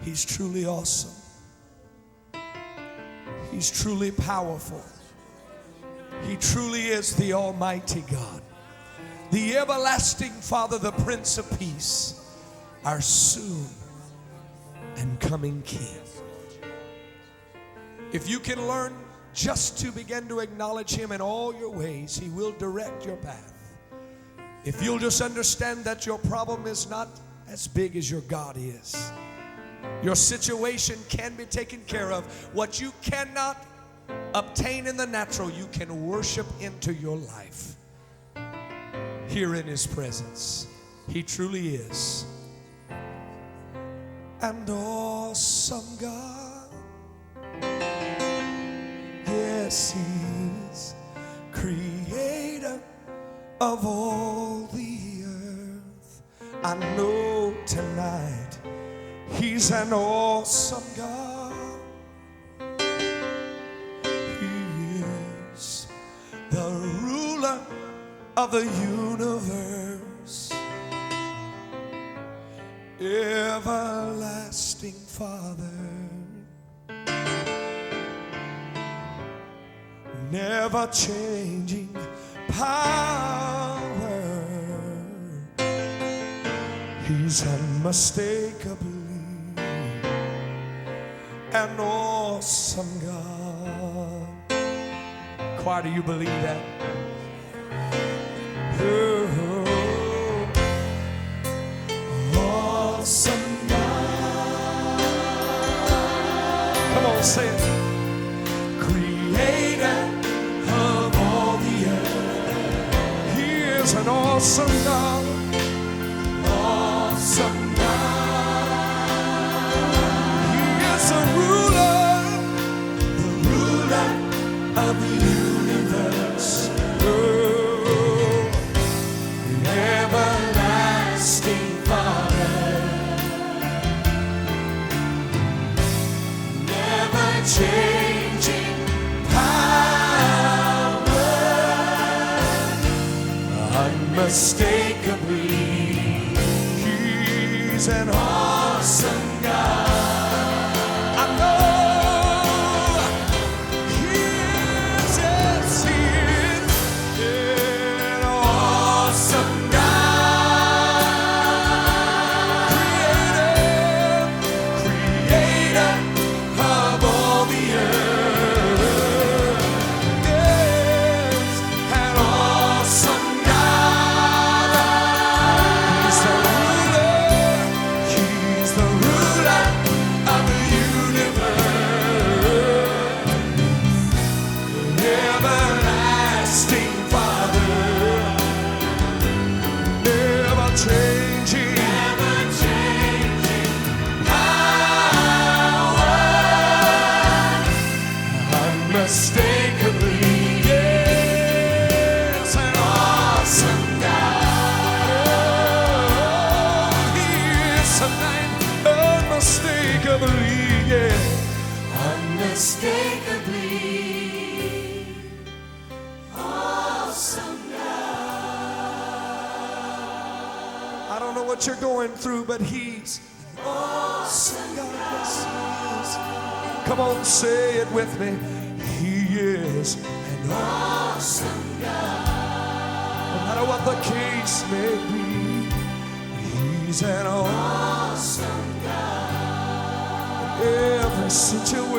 He's truly awesome. He's truly powerful. He truly is the Almighty God, the everlasting Father, the Prince of Peace, our soon and coming King. If you can learn just to begin to acknowledge Him in all your ways, He will direct your path. If you'll just understand that your problem is not as big as your God is. Your situation can be taken care of. What you cannot obtain in the natural, you can worship into your life. Here in His presence, He truly is an awesome God. Yes, He is creator of all the earth. I know tonight He's an awesome God. He is the ruler of the universe, everlasting Father, never changing power. He's unmistakably an awesome God. Choir, do you believe that? Oh, awesome God. Come on, say it. Creator of all the earth. He is an awesome God. Awesome God. He is the ruler of the universe. Oh, the everlasting Father, never changing power, unmistakably. He's an awesome God. I know He is, yes, He is an awesome God. Creator of all the earth. Yes, an awesome God. He's the ruler of the universe, everlasting Father, never changing power, unmistakably, yes, an awesome God. He is tonight, unmistakably, yeah, unmistakably awesome God. I don't know what you're going through, but He's awesome God. Yes, He is. Come on, say it with me. He is an awesome God. No matter what the case may be, He's an awesome God. Every situation